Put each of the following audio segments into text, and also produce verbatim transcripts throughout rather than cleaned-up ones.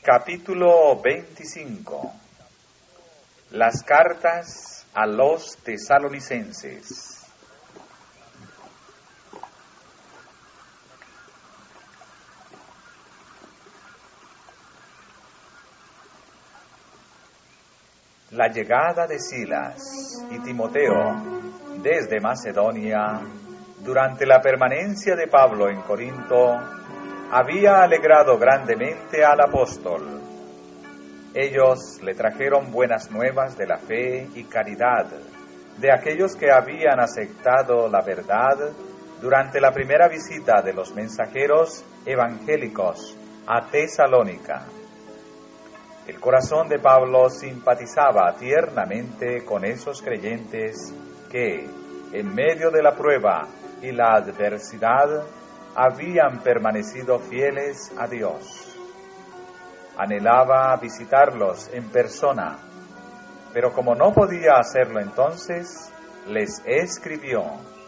Capítulo veinticinco. Las cartas a los tesalonicenses. La llegada de Silas y Timoteo desde Macedonia durante la permanencia de Pablo en Corinto había alegrado grandemente al apóstol. Ellos le trajeron buenas nuevas de la fe y caridad de aquellos que habían aceptado la verdad durante la primera visita de los mensajeros evangélicos a Tesalónica. El corazón de Pablo simpatizaba tiernamente con esos creyentes que, en medio de la prueba y la adversidad, habían permanecido fieles a Dios. Anhelaba visitarlos en persona, pero como no podía hacerlo entonces, les escribió.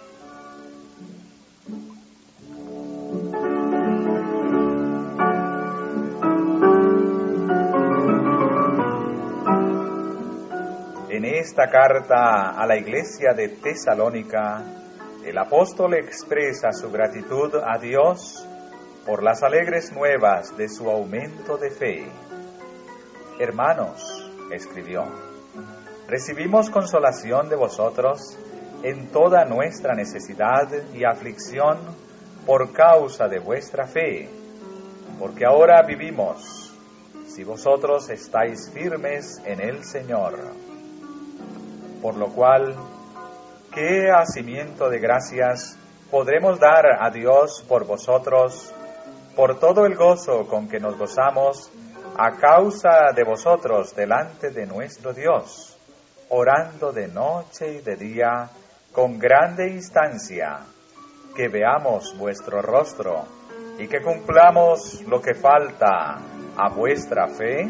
En esta carta a la iglesia de Tesalónica, el apóstol expresa su gratitud a Dios por las alegres nuevas de su aumento de fe. Hermanos, escribió, recibimos consolación de vosotros en toda nuestra necesidad y aflicción por causa de vuestra fe, porque ahora vivimos, si vosotros estáis firmes en el Señor. Por lo cual, ¿qué hacimiento de gracias podremos dar a Dios por vosotros, por todo el gozo con que nos gozamos a causa de vosotros delante de nuestro Dios, orando de noche y de día con grande instancia, que veamos vuestro rostro y que cumplamos lo que falta a vuestra fe?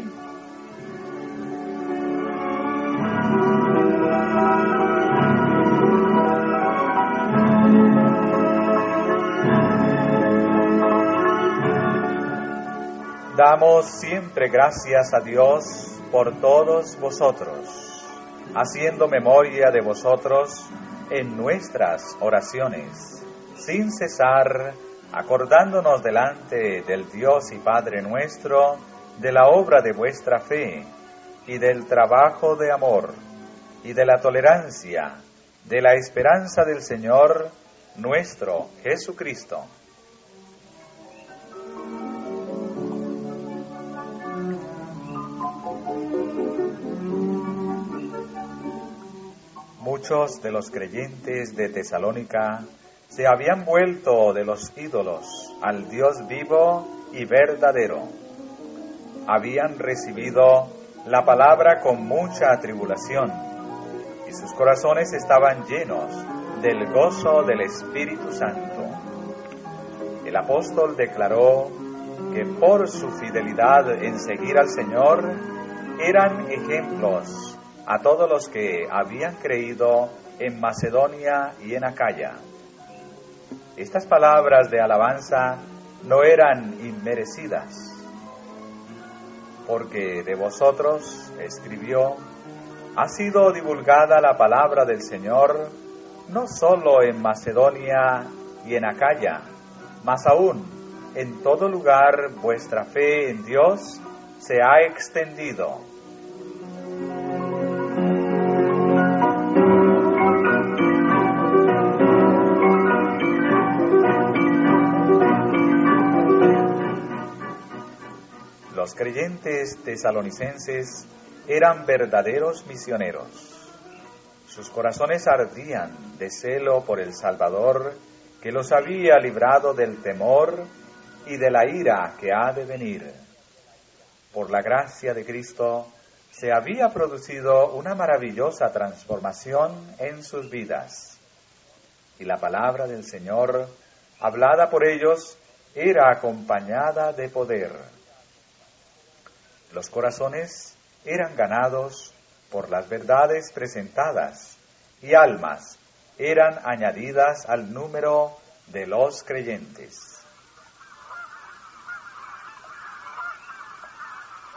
Damos siempre gracias a Dios por todos vosotros, haciendo memoria de vosotros en nuestras oraciones, sin cesar, acordándonos delante del Dios y Padre nuestro de la obra de vuestra fe y del trabajo de amor y de la tolerancia, de la esperanza del Señor nuestro Jesucristo. Muchos de los creyentes de Tesalónica se habían vuelto de los ídolos al Dios vivo y verdadero. Habían recibido la palabra con mucha tribulación y sus corazones estaban llenos del gozo del Espíritu Santo. El apóstol declaró que por su fidelidad en seguir al Señor eran ejemplos a todos los que habían creído en Macedonia y en Acaya. Estas palabras de alabanza no eran inmerecidas, porque de vosotros, escribió, ha sido divulgada la palabra del Señor, no solo en Macedonia y en Acaya, mas aún en todo lugar vuestra fe en Dios se ha extendido. Los creyentes tesalonicenses eran verdaderos misioneros. Sus corazones ardían de celo por el Salvador, que los había librado del temor y de la ira que ha de venir. Por la gracia de Cristo, se había producido una maravillosa transformación en sus vidas. Y la palabra del Señor, hablada por ellos, era acompañada de poder. Los corazones eran ganados por las verdades presentadas y almas eran añadidas al número de los creyentes.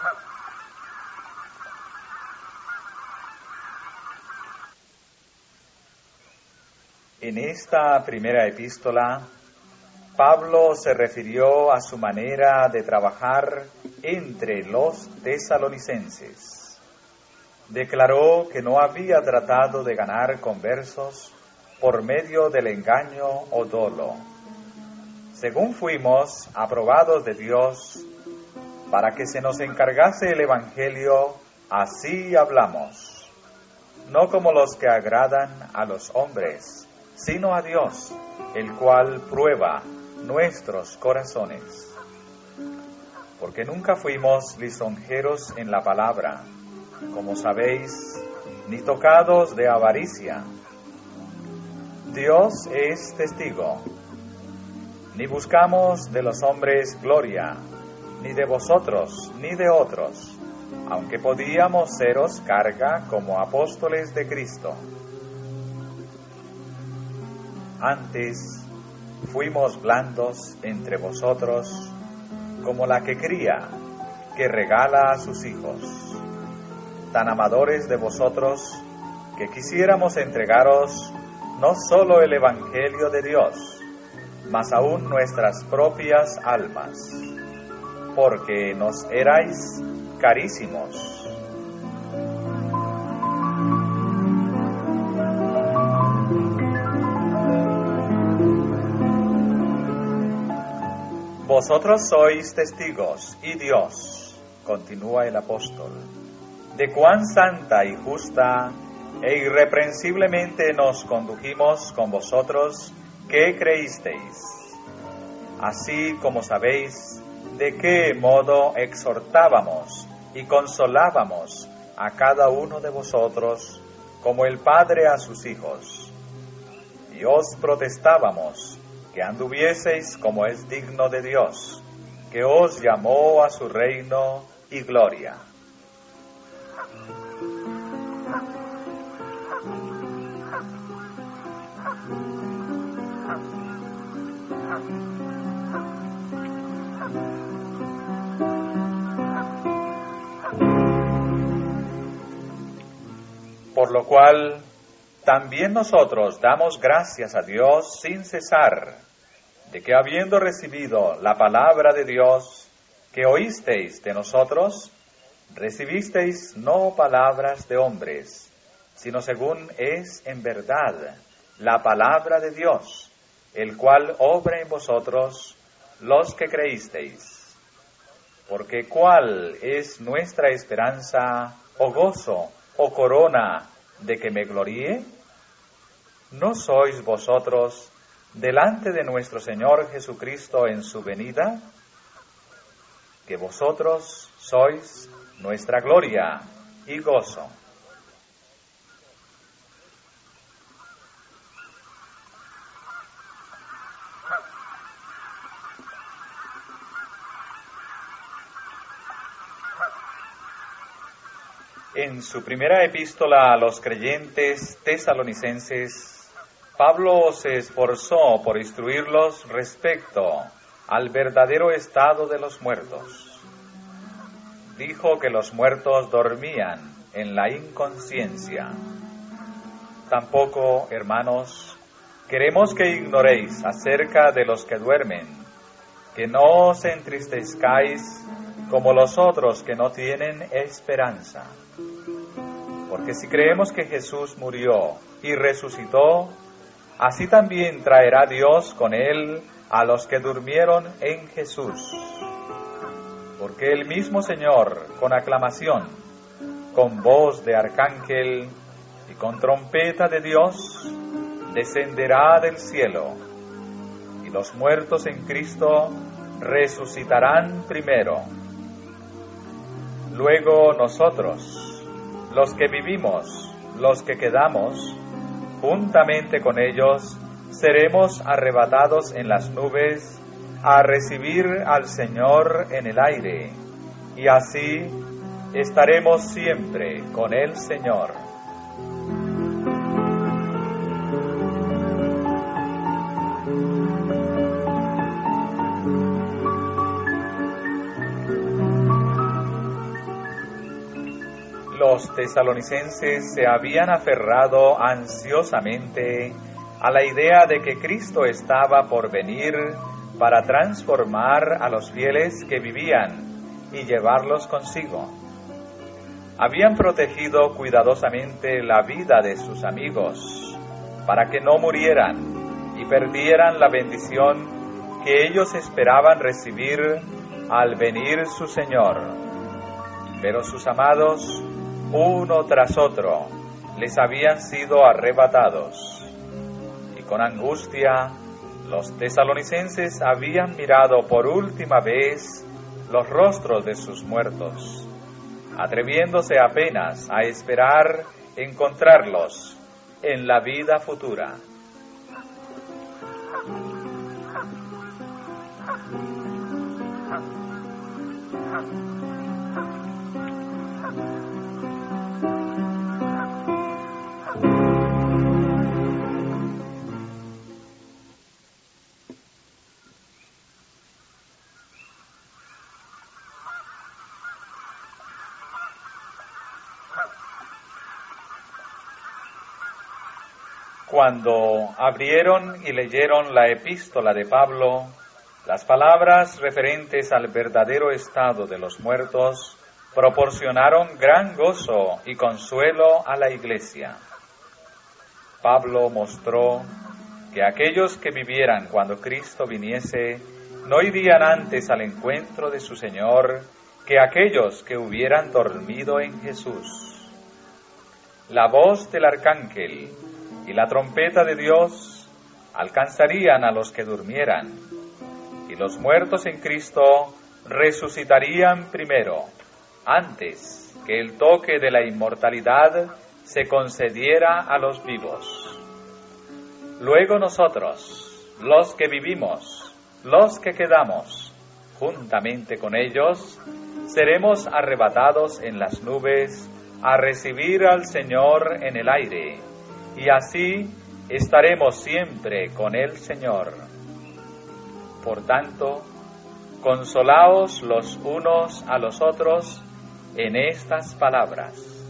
En esta primera epístola, Pablo se refirió a su manera de trabajar entre los tesalonicenses. Declaró que no había tratado de ganar conversos por medio del engaño o dolo. Según fuimos aprobados de Dios para que se nos encargase el Evangelio, así hablamos, no como los que agradan a los hombres, sino a Dios, el cual prueba nuestros corazones. Porque nunca fuimos lisonjeros en la palabra, como sabéis, ni tocados de avaricia. Dios es testigo. Ni buscamos de los hombres gloria, ni de vosotros, ni de otros, aunque podíamos seros carga como apóstoles de Cristo. Antes fuimos blandos entre vosotros, como la que cría, que regala a sus hijos, tan amadores de vosotros, que quisiéramos entregaros no solo el Evangelio de Dios, mas aún nuestras propias almas, porque nos erais carísimos. Vosotros sois testigos, y Dios, continúa el apóstol, de cuán santa y justa e irreprensiblemente nos condujimos con vosotros que creísteis, así como sabéis de qué modo exhortábamos y consolábamos a cada uno de vosotros como el Padre a sus hijos, y os protestábamos que anduvieseis como es digno de Dios, que os llamó a su reino y gloria. Por lo cual, también nosotros damos gracias a Dios sin cesar, de que habiendo recibido la palabra de Dios que oísteis de nosotros, recibisteis no palabras de hombres, sino según es en verdad la palabra de Dios, el cual obra en vosotros los que creísteis. Porque ¿cuál es nuestra esperanza o gozo o corona de que me gloríe? ¿No sois vosotros delante de nuestro Señor Jesucristo en su venida? Que vosotros sois nuestra gloria y gozo. En su primera epístola a los creyentes tesalonicenses, Pablo se esforzó por instruirlos respecto al verdadero estado de los muertos. Dijo que los muertos dormían en la inconsciencia. Tampoco, hermanos, queremos que ignoréis acerca de los que duermen, que no os entristezcáis como los otros que no tienen esperanza. Porque si creemos que Jesús murió y resucitó, así también traerá Dios con él a los que durmieron en Jesús. Porque el mismo Señor, con aclamación, con voz de arcángel y con trompeta de Dios, descenderá del cielo, y los muertos en Cristo resucitarán primero. Luego nosotros, los que vivimos, los que quedamos, juntamente con ellos, seremos arrebatados en las nubes a recibir al Señor en el aire, y así estaremos siempre con el Señor. Los tesalonicenses se habían aferrado ansiosamente a la idea de que Cristo estaba por venir para transformar a los fieles que vivían y llevarlos consigo. Habían protegido cuidadosamente la vida de sus amigos para que no murieran y perdieran la bendición que ellos esperaban recibir al venir su Señor. Pero sus amados, uno tras otro, les habían sido arrebatados. Y con angustia, los tesalonicenses habían mirado por última vez los rostros de sus muertos, atreviéndose apenas a esperar encontrarlos en la vida futura. Cuando abrieron y leyeron la epístola de Pablo, las palabras referentes al verdadero estado de los muertos proporcionaron gran gozo y consuelo a la iglesia. Pablo mostró que aquellos que vivieran cuando Cristo viniese no irían antes al encuentro de su Señor que aquellos que hubieran dormido en Jesús. La voz del arcángel y la trompeta de Dios alcanzarían a los que durmieran, y los muertos en Cristo resucitarían primero, antes que el toque de la inmortalidad se concediera a los vivos. Luego nosotros, los que vivimos, los que quedamos, juntamente con ellos, seremos arrebatados en las nubes a recibir al Señor en el aire, y así estaremos siempre con el Señor. Por tanto, consolaos los unos a los otros en estas palabras.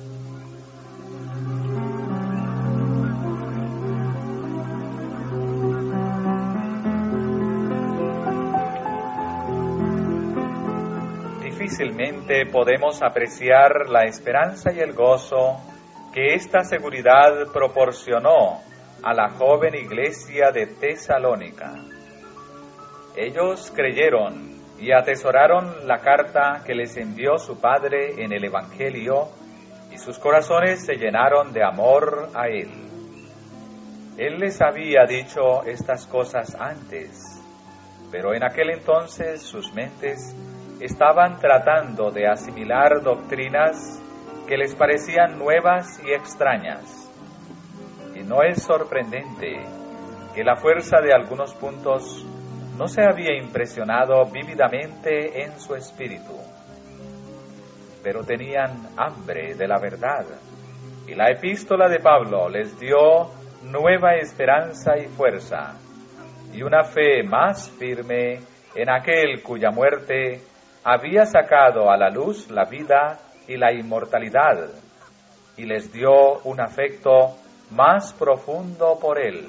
Difícilmente podemos apreciar la esperanza y el gozo que esta seguridad proporcionó a la joven iglesia de Tesalónica. Ellos creyeron y atesoraron la carta que les envió su Padre en el Evangelio, y sus corazones se llenaron de amor a Él. Él les había dicho estas cosas antes, pero en aquel entonces sus mentes estaban tratando de asimilar doctrinas que les parecían nuevas y extrañas. Y no es sorprendente que la fuerza de algunos puntos no se había impresionado vívidamente en su espíritu. Pero tenían hambre de la verdad, y la epístola de Pablo les dio nueva esperanza y fuerza, y una fe más firme en aquel cuya muerte había sacado a la luz la vida y la inmortalidad, y les dio un afecto más profundo por Él.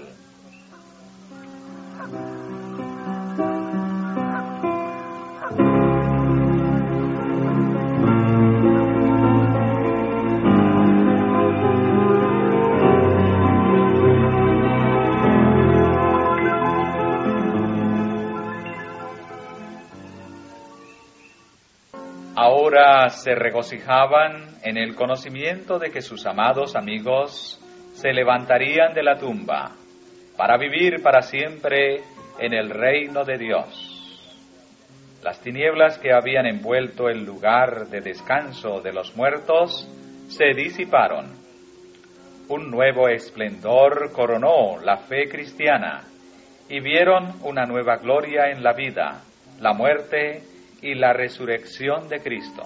Ahora se regocijaban en el conocimiento de que sus amados amigos se levantarían de la tumba para vivir para siempre en el reino de Dios. Las tinieblas que habían envuelto el lugar de descanso de los muertos se disiparon. Un nuevo esplendor coronó la fe cristiana, y vieron una nueva gloria en la vida, la muerte y la resurrección de Cristo.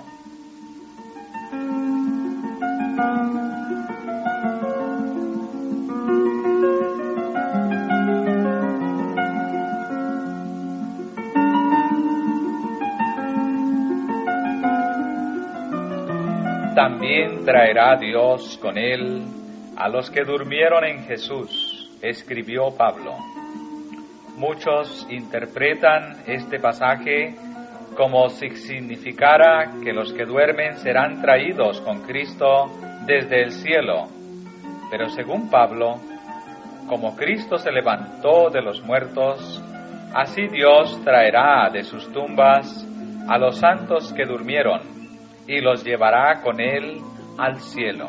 También traerá Dios con Él a los que durmieron en Jesús, escribió Pablo. Muchos interpretan este pasaje como si significara que los que duermen serán traídos con Cristo desde el cielo. Pero según Pablo, como Cristo se levantó de los muertos, así Dios traerá de sus tumbas a los santos que durmieron y los llevará con Él al cielo.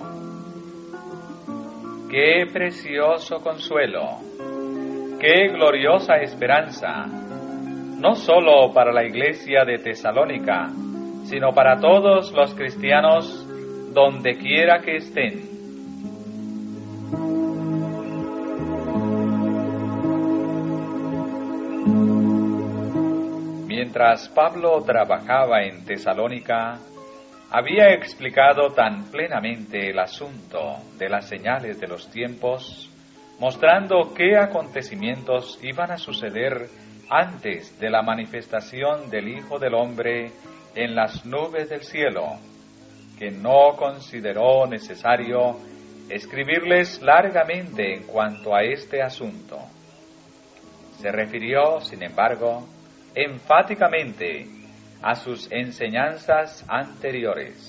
¡Qué precioso consuelo! ¡Qué gloriosa esperanza! No solo para la iglesia de Tesalónica, sino para todos los cristianos donde quiera que estén. Mientras Pablo trabajaba en Tesalónica, había explicado tan plenamente el asunto de las señales de los tiempos, mostrando qué acontecimientos iban a suceder antes de la manifestación del Hijo del Hombre en las nubes del cielo, que no consideró necesario escribirles largamente en cuanto a este asunto. Se refirió, sin embargo, enfáticamente a sus enseñanzas anteriores.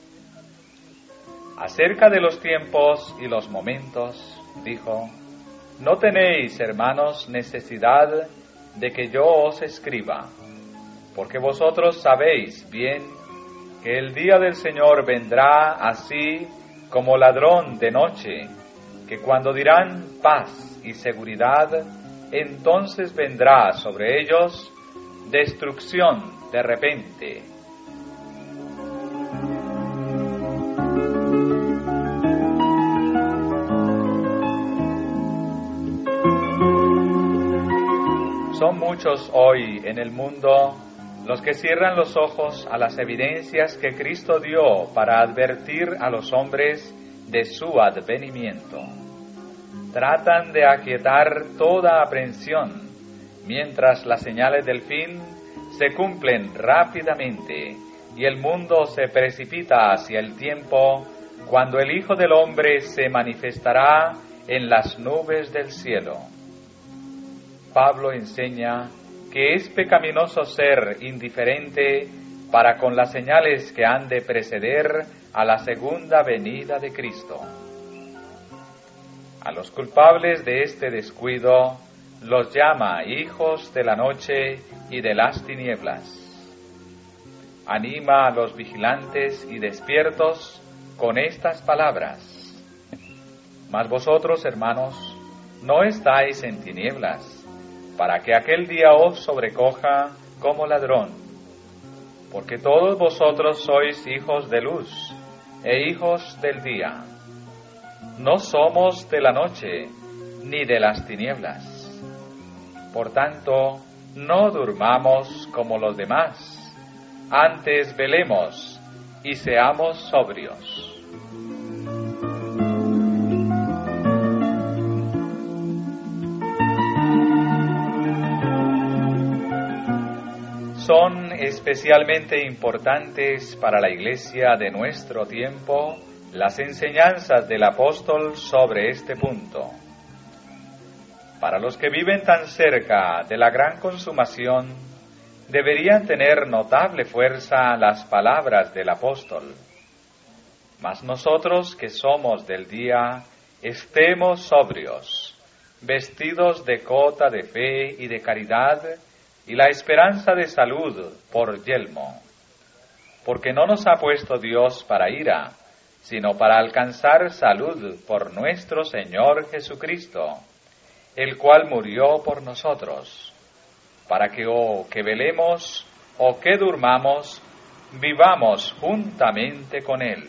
Acerca de los tiempos y los momentos, dijo: no tenéis, hermanos, necesidad de que yo os escriba, porque vosotros sabéis bien que el día del Señor vendrá así como ladrón de noche, que cuando dirán paz y seguridad, entonces vendrá sobre ellos destrucción de repente. Son muchos hoy en el mundo los que cierran los ojos a las evidencias que Cristo dio para advertir a los hombres de su advenimiento. Tratan de aquietar toda aprensión, mientras las señales del fin se cumplen rápidamente y el mundo se precipita hacia el tiempo cuando el Hijo del Hombre se manifestará en las nubes del cielo. Pablo enseña que es pecaminoso ser indiferente para con las señales que han de preceder a la segunda venida de Cristo. A los culpables de este descuido los llama hijos de la noche y de las tinieblas. Anima a los vigilantes y despiertos con estas palabras: mas vosotros, hermanos, no estáis en tinieblas, para que aquel día os sobrecoja como ladrón, porque todos vosotros sois hijos de luz e hijos del día. No somos de la noche ni de las tinieblas. Por tanto, no durmamos como los demás, antes velemos y seamos sobrios. Son especialmente importantes para la Iglesia de nuestro tiempo las enseñanzas del apóstol sobre este punto. Para los que viven tan cerca de la gran consumación, deberían tener notable fuerza las palabras del apóstol. Mas nosotros que somos del día, estemos sobrios, vestidos de cota de fe y de caridad, y la esperanza de salud por yelmo, porque no nos ha puesto Dios para ira, sino para alcanzar salud por nuestro Señor Jesucristo, el cual murió por nosotros, para que o que velemos o que durmamos, vivamos juntamente con Él.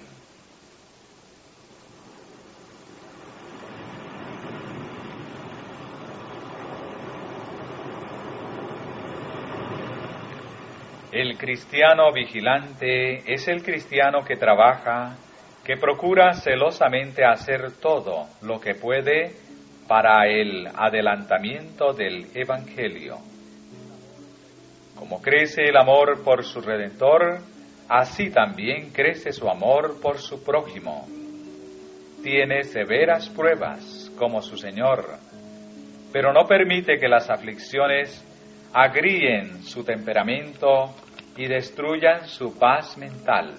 El cristiano vigilante es el cristiano que trabaja, que procura celosamente hacer todo lo que puede para el adelantamiento del Evangelio. Como crece el amor por su Redentor, así también crece su amor por su prójimo. Tiene severas pruebas como su Señor, pero no permite que las aflicciones agríen su temperamento y destruyan su paz mental.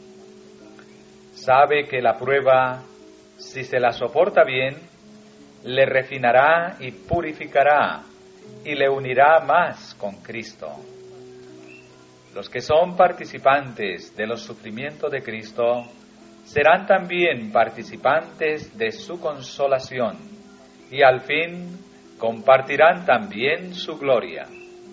Sabe que la prueba, si se la soporta bien, le refinará y purificará y le unirá más con Cristo. Los que son participantes de los sufrimientos de Cristo serán también participantes de su consolación y al fin compartirán también su gloria.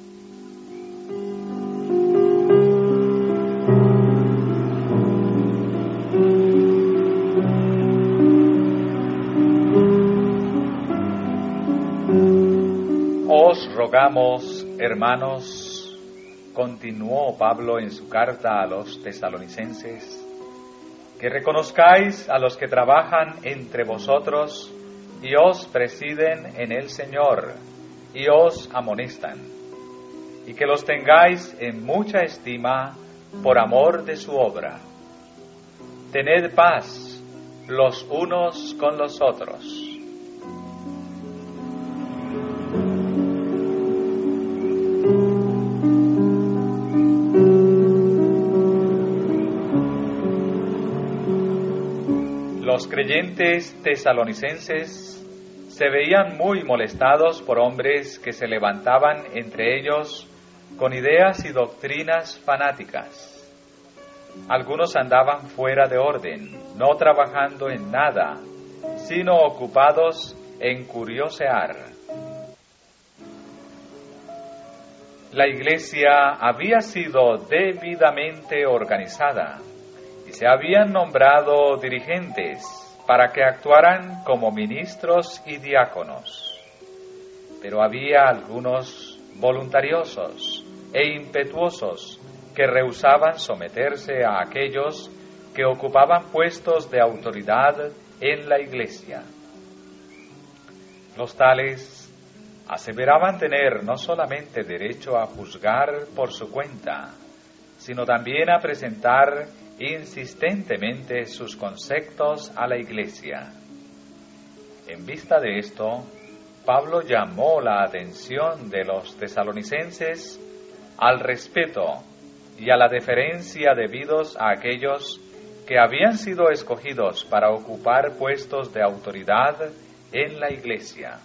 Os rogamos, hermanos, continuó Pablo en su carta a los tesalonicenses, que reconozcáis a los que trabajan entre vosotros y os presiden en el Señor y os amonestan, y que los tengáis en mucha estima por amor de su obra. Tened paz los unos con los otros. Los creyentes tesalonicenses se veían muy molestados por hombres que se levantaban entre ellos con ideas y doctrinas fanáticas. Algunos andaban fuera de orden, no trabajando en nada, sino ocupados en curiosear. La iglesia había sido debidamente organizada y se habían nombrado dirigentes para que actuaran como ministros y diáconos. Pero había algunos voluntariosos e impetuosos que rehusaban someterse a aquellos que ocupaban puestos de autoridad en la iglesia. Los tales aseveraban tener no solamente derecho a juzgar por su cuenta, sino también a presentar insistentemente sus conceptos a la iglesia. En vista de esto, Pablo llamó la atención de los tesalonicenses al respeto y a la deferencia debidos a aquellos que habían sido escogidos para ocupar puestos de autoridad en la iglesia.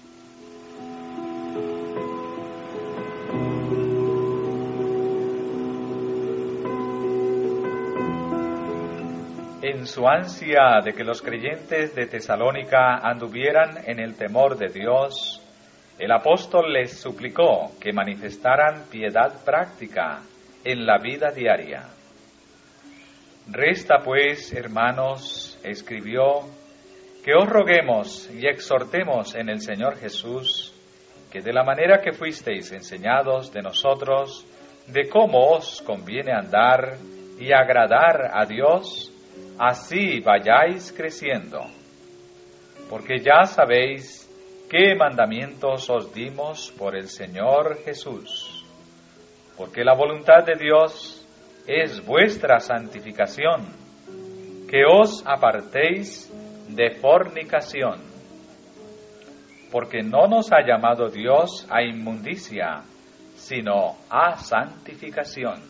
En su ansia de que los creyentes de Tesalónica anduvieran en el temor de Dios, el apóstol les suplicó que manifestaran piedad práctica en la vida diaria. Resta pues, hermanos, escribió, que os roguemos y exhortemos en el Señor Jesús, que de la manera que fuisteis enseñados de nosotros, de cómo os conviene andar y agradar a Dios, así vayáis creciendo, porque ya sabéis qué mandamientos os dimos por el Señor Jesús, porque la voluntad de Dios es vuestra santificación, que os apartéis de fornicación, porque no nos ha llamado Dios a inmundicia, sino a santificación.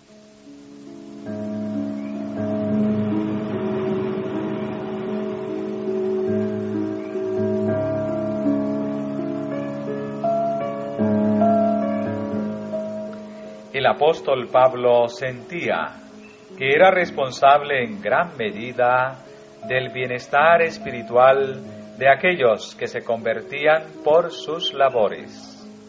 El apóstol Pablo sentía que era responsable en gran medida del bienestar espiritual de aquellos que se convertían por sus labores.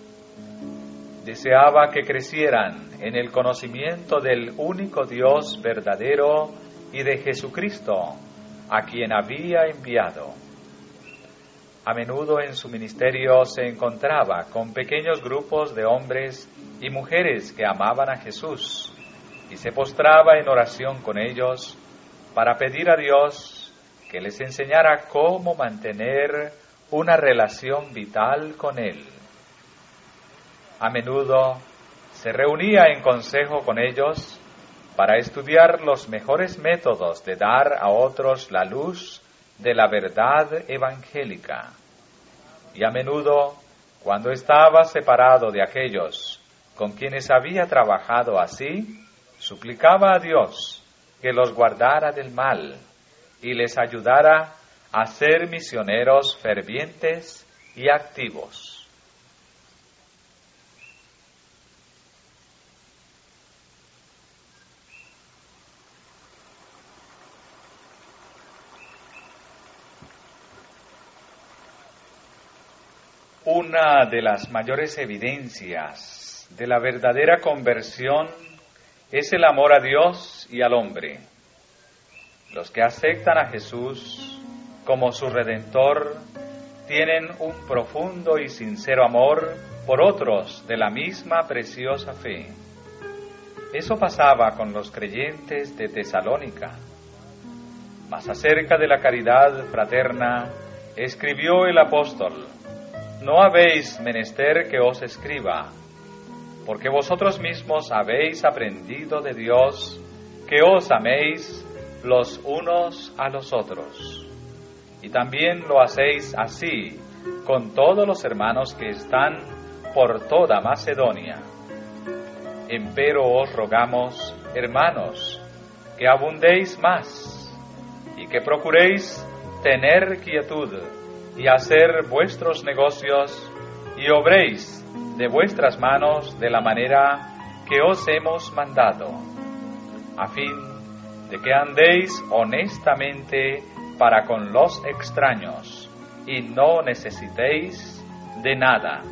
Deseaba que crecieran en el conocimiento del único Dios verdadero y de Jesucristo, a quien había enviado. A menudo en su ministerio se encontraba con pequeños grupos de hombres y mujeres que amaban a Jesús y se postraba en oración con ellos para pedir a Dios que les enseñara cómo mantener una relación vital con Él. A menudo se reunía en consejo con ellos para estudiar los mejores métodos de dar a otros la luz de la verdad evangélica. y a menudo, cuando estaba separado de aquellos con quienes había trabajado así, suplicaba a Dios que los guardara del mal y les ayudara a ser misioneros fervientes y activos. Una de las mayores evidencias de la verdadera conversión es el amor a Dios y al hombre. Los que aceptan a Jesús como su Redentor tienen un profundo y sincero amor por otros de la misma preciosa fe. Eso pasaba con los creyentes de Tesalónica. Mas acerca de la caridad fraterna, escribió el apóstol: no habéis menester que os escriba, porque vosotros mismos habéis aprendido de Dios que os améis los unos a los otros. Y también lo hacéis así con todos los hermanos que están por toda Macedonia. Empero os rogamos, hermanos, que abundéis más y que procuréis tener quietud y hacer vuestros negocios, y obréis de vuestras manos de la manera que os hemos mandado, a fin de que andéis honestamente para con los extraños, y no necesitéis de nada.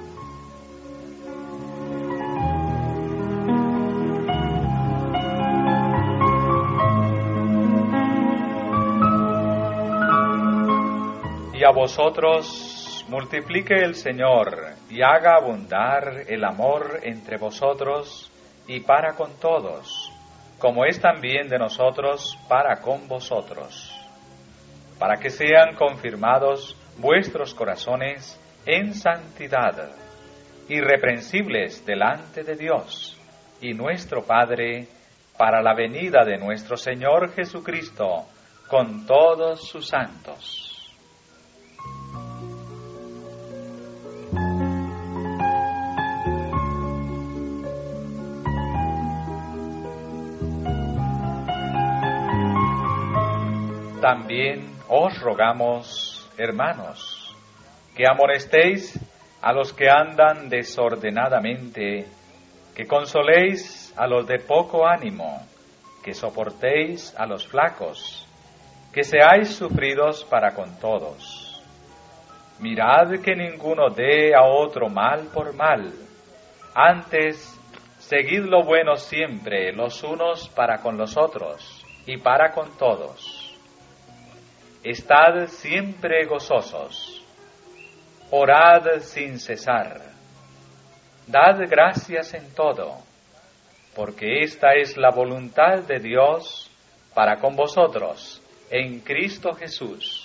Y a vosotros multiplique el Señor y haga abundar el amor entre vosotros y para con todos, como es también de nosotros para con vosotros, para que sean confirmados vuestros corazones en santidad, irreprensibles delante de Dios y nuestro Padre, para la venida de nuestro Señor Jesucristo con todos sus santos. También os rogamos, hermanos, que amonestéis a los que andan desordenadamente, que consoléis a los de poco ánimo, que soportéis a los flacos, que seáis sufridos para con todos. Mirad que ninguno dé a otro mal por mal, antes seguid lo bueno siempre los unos para con los otros y para con todos. Estad siempre gozosos, orad sin cesar, dad gracias en todo, porque esta es la voluntad de Dios para con vosotros en Cristo Jesús.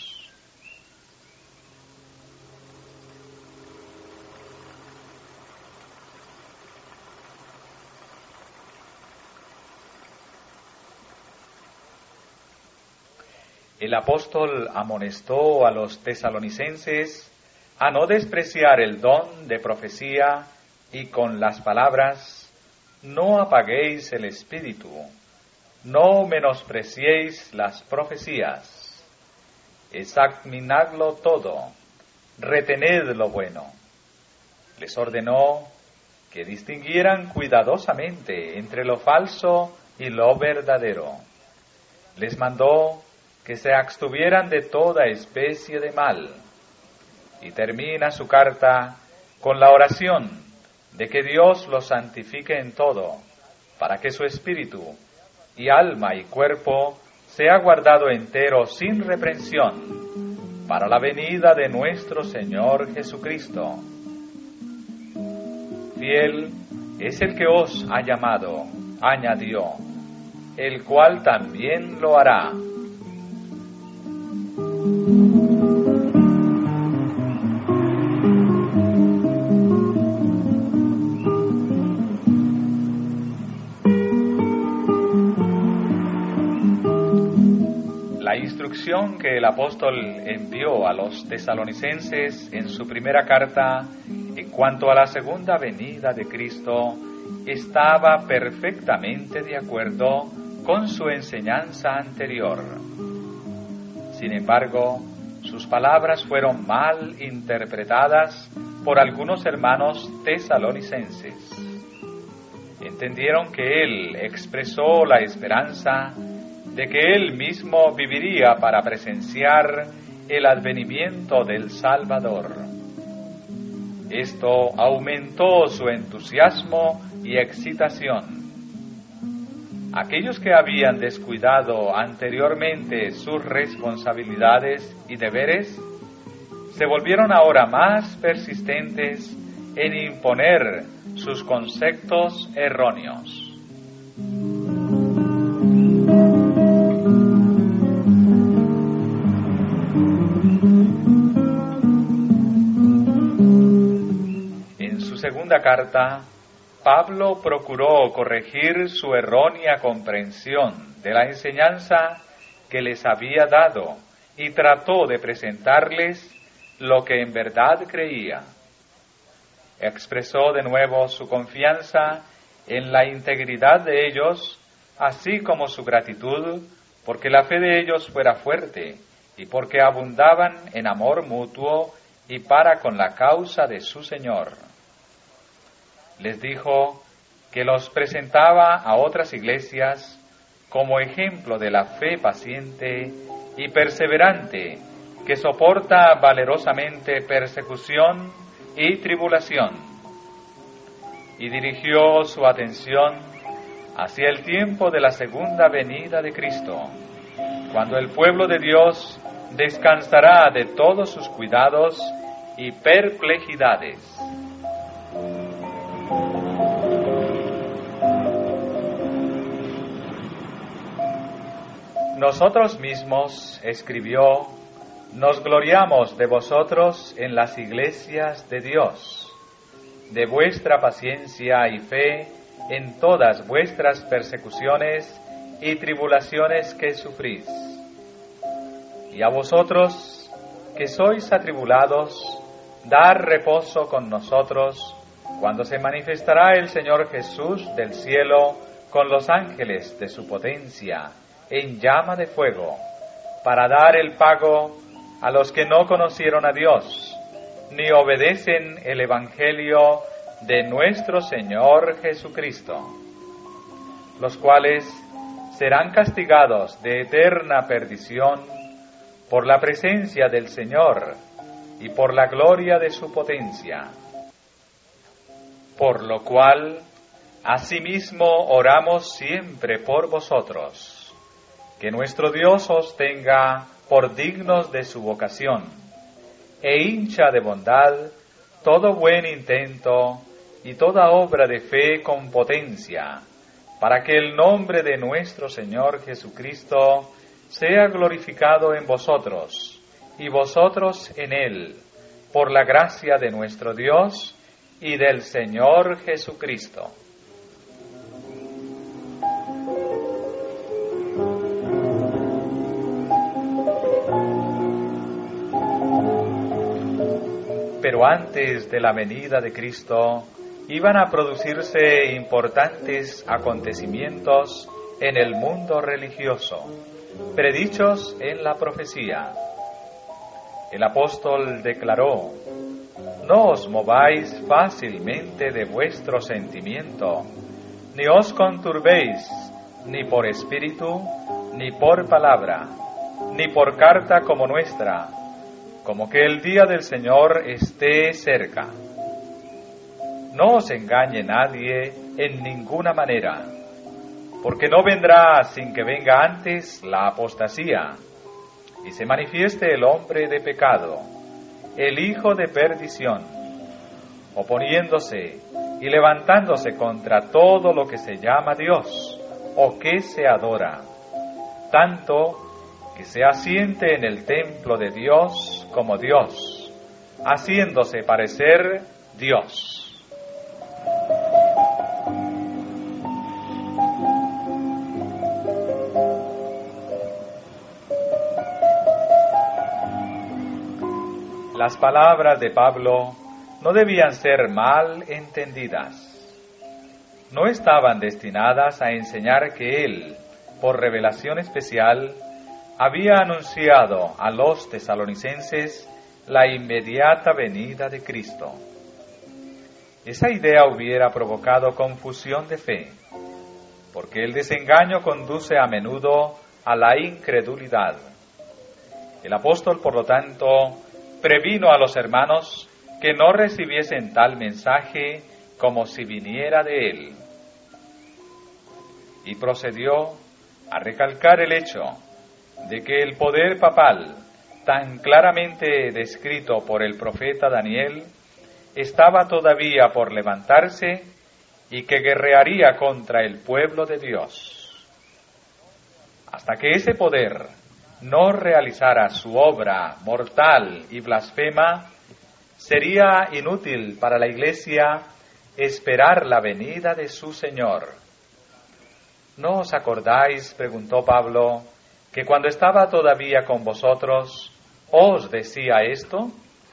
El apóstol amonestó a los tesalonicenses a no despreciar el don de profecía y con las palabras: no apaguéis el espíritu, no menospreciéis las profecías, examinadlo todo, retened lo bueno. Les ordenó que distinguieran cuidadosamente entre lo falso y lo verdadero. Les mandó que se abstuvieran de toda especie de mal. Y termina su carta con la oración de que Dios los santifique en todo, para que su espíritu y alma y cuerpo sea guardado entero sin reprensión, para la venida de nuestro Señor Jesucristo. Fiel es el que os ha llamado, añadió, el cual también lo hará. La La instrucción que el apóstol envió a los tesalonicenses en su primera carta en cuanto a la segunda venida de Cristo estaba perfectamente de acuerdo con su enseñanza anterior. Sin embargo, sus palabras fueron mal interpretadas por algunos hermanos tesalonicenses. Entendieron que él expresó la esperanza de que él mismo viviría para presenciar el advenimiento del Salvador. Esto aumentó su entusiasmo y excitación. Aquellos que habían descuidado anteriormente sus responsabilidades y deberes, se volvieron ahora más persistentes en imponer sus conceptos erróneos. En su segunda carta, Pablo procuró corregir su errónea comprensión de la enseñanza que les había dado y trató de presentarles lo que en verdad creía. Expresó de nuevo su confianza en la integridad de ellos, así como su gratitud porque la fe de ellos fuera fuerte y porque abundaban en amor mutuo y para con la causa de su Señor. Les dijo que los presentaba a otras iglesias como ejemplo de la fe paciente y perseverante que soporta valerosamente persecución y tribulación, y dirigió su atención hacia el tiempo de la segunda venida de Cristo, cuando el pueblo de Dios descansará de todos sus cuidados y perplejidades. Nosotros mismos, escribió, nos gloriamos de vosotros en las iglesias de Dios, de vuestra paciencia y fe en todas vuestras persecuciones y tribulaciones que sufrís. Y a vosotros, que sois atribulados, dar reposo con nosotros, cuando se manifestará el Señor Jesús del cielo con los ángeles de su potencia, en llama de fuego, para dar el pago a los que no conocieron a Dios, ni obedecen el Evangelio de nuestro Señor Jesucristo, los cuales serán castigados de eterna perdición por la presencia del Señor y por la gloria de su potencia. Por lo cual, asimismo oramos siempre por vosotros, que nuestro Dios os tenga por dignos de su vocación, e hincha de bondad todo buen intento y toda obra de fe con potencia, para que el nombre de nuestro Señor Jesucristo sea glorificado en vosotros, y vosotros en Él, por la gracia de nuestro Dios y del Señor Jesucristo. Pero antes de la venida de Cristo, iban a producirse importantes acontecimientos en el mundo religioso, predichos en la profecía. El apóstol declaró: no os mováis fácilmente de vuestro sentimiento, ni os conturbéis, ni por espíritu, ni por palabra, ni por carta como nuestra, como que el día del Señor esté cerca. No os engañe nadie en ninguna manera, porque no vendrá sin que venga antes la apostasía, y se manifieste el hombre de pecado, el hijo de perdición, oponiéndose y levantándose contra todo lo que se llama Dios, o que se adora, tanto que se asiente en el templo de Dios como Dios, haciéndose parecer Dios. Las palabras de Pablo no debían ser mal entendidas. No estaban destinadas a enseñar que él, por revelación especial, había anunciado a los tesalonicenses la inmediata venida de Cristo. Esa idea hubiera provocado confusión de fe, porque el desengaño conduce a menudo a la incredulidad. El apóstol, por lo tanto, previno a los hermanos que no recibiesen tal mensaje como si viniera de él. Y procedió a recalcar el hecho de que el poder papal, tan claramente descrito por el profeta Daniel, estaba todavía por levantarse y que guerrearía contra el pueblo de Dios. Hasta que ese poder no realizara su obra mortal y blasfema, sería inútil para la Iglesia esperar la venida de su Señor. ¿No os acordáis, preguntó Pablo, que cuando estaba todavía con vosotros, os decía esto?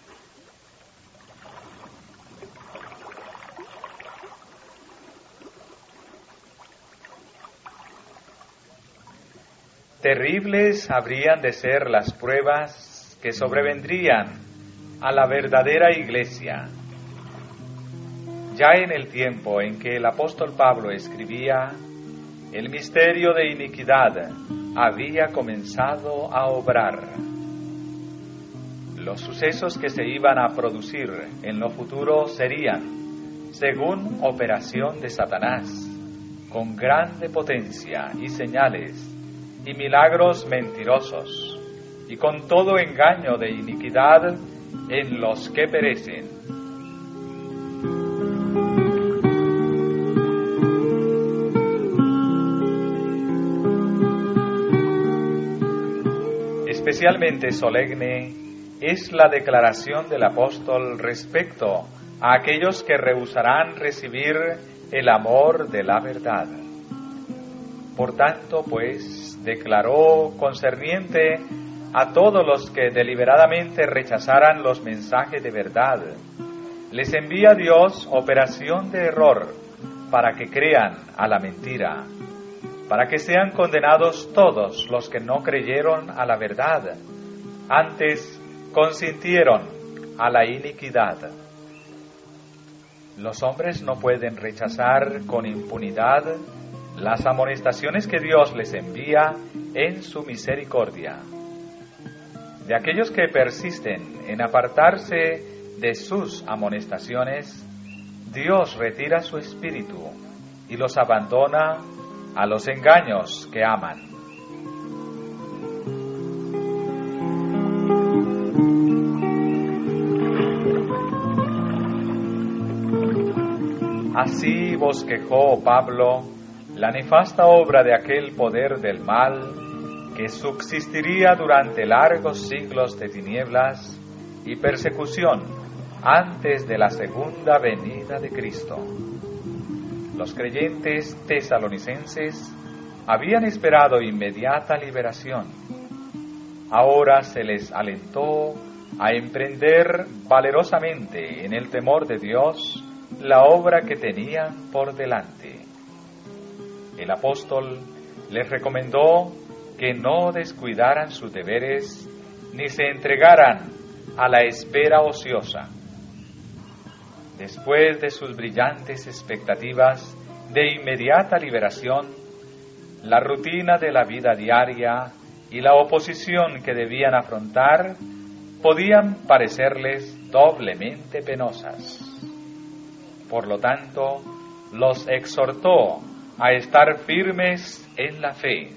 Terribles habrían de ser las pruebas que sobrevendrían a la verdadera Iglesia. Ya en el tiempo en que el apóstol Pablo escribía, el misterio de iniquidad había comenzado a obrar. Los sucesos que se iban a producir en lo futuro serían, según operación de Satanás, con grande potencia y señales, y milagros mentirosos, y con todo engaño de iniquidad en los que perecen. Especialmente solemne es la declaración del apóstol respecto a aquellos que rehusarán recibir el amor de la verdad. Por tanto, pues, declaró concerniente a todos los que deliberadamente rechazaran los mensajes de verdad, les envía Dios operación de error para que crean a la mentira, para que sean condenados todos los que no creyeron a la verdad, antes consintieron a la iniquidad. Los hombres no pueden rechazar con impunidad las amonestaciones que Dios les envía en su misericordia. De aquellos que persisten en apartarse de sus amonestaciones, Dios retira su espíritu y los abandona a los engaños que aman. Así bosquejó Pablo la nefasta obra de aquel poder del mal que subsistiría durante largos siglos de tinieblas y persecución antes de la segunda venida de Cristo. Los creyentes tesalonicenses habían esperado inmediata liberación. Ahora se les alentó a emprender valerosamente en el temor de Dios la obra que tenían por delante. El apóstol les recomendó que no descuidaran sus deberes ni se entregaran a la espera ociosa. Después de sus brillantes expectativas de inmediata liberación, la rutina de la vida diaria y la oposición que debían afrontar podían parecerles doblemente penosas. Por lo tanto, los exhortó a estar firmes en la fe.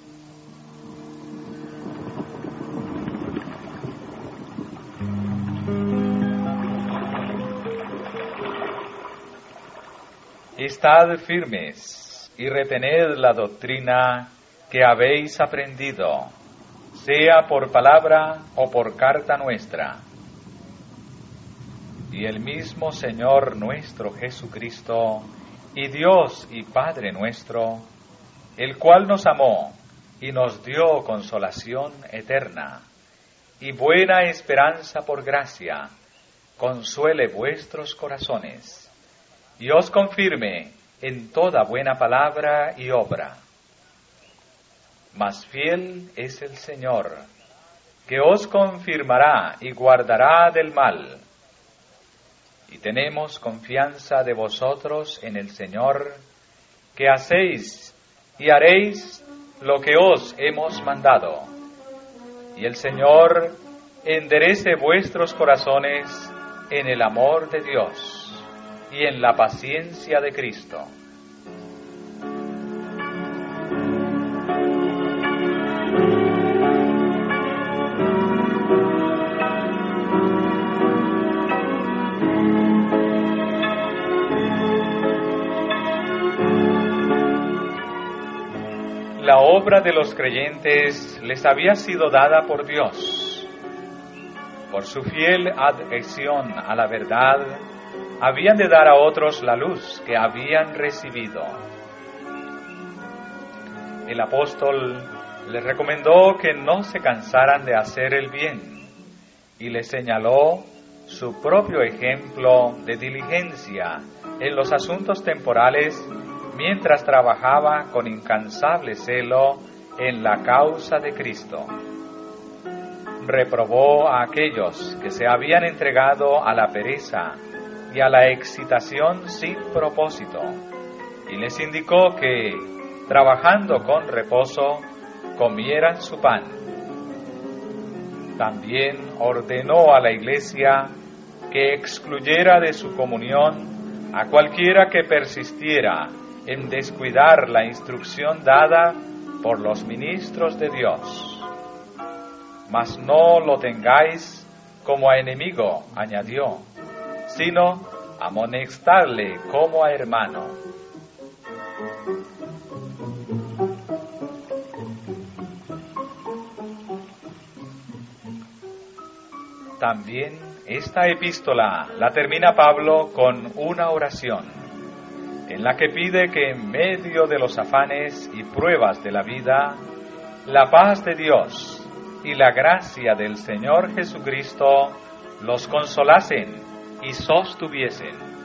Estad firmes y retened la doctrina que habéis aprendido, sea por palabra o por carta nuestra. Y el mismo Señor nuestro Jesucristo, y Dios y Padre nuestro, el cual nos amó y nos dio consolación eterna, y buena esperanza por gracia, consuele vuestros corazones, y os confirme en toda buena palabra y obra. Mas fiel es el Señor, que os confirmará y guardará del mal. Y tenemos confianza de vosotros en el Señor, que hacéis y haréis lo que os hemos mandado. Y el Señor enderece vuestros corazones en el amor de Dios y en la paciencia de Cristo. La obra de los creyentes les había sido dada por Dios. Por su fiel adhesión a la verdad, habían de dar a otros la luz que habían recibido. El apóstol les recomendó que no se cansaran de hacer el bien y les señaló su propio ejemplo de diligencia en los asuntos temporales mientras trabajaba con incansable celo en la causa de Cristo. Reprobó a aquellos que se habían entregado a la pereza y a la excitación sin propósito, y les indicó que, trabajando con reposo, comieran su pan. También ordenó a la Iglesia que excluyera de su comunión a cualquiera que persistiera en descuidar la instrucción dada por los ministros de Dios. Mas no lo tengáis como a enemigo, añadió, sino amonestarle como a hermano. También esta epístola la termina Pablo con una oración, en la que pide que en medio de los afanes y pruebas de la vida, la paz de Dios y la gracia del Señor Jesucristo los consolasen y sostuviesen.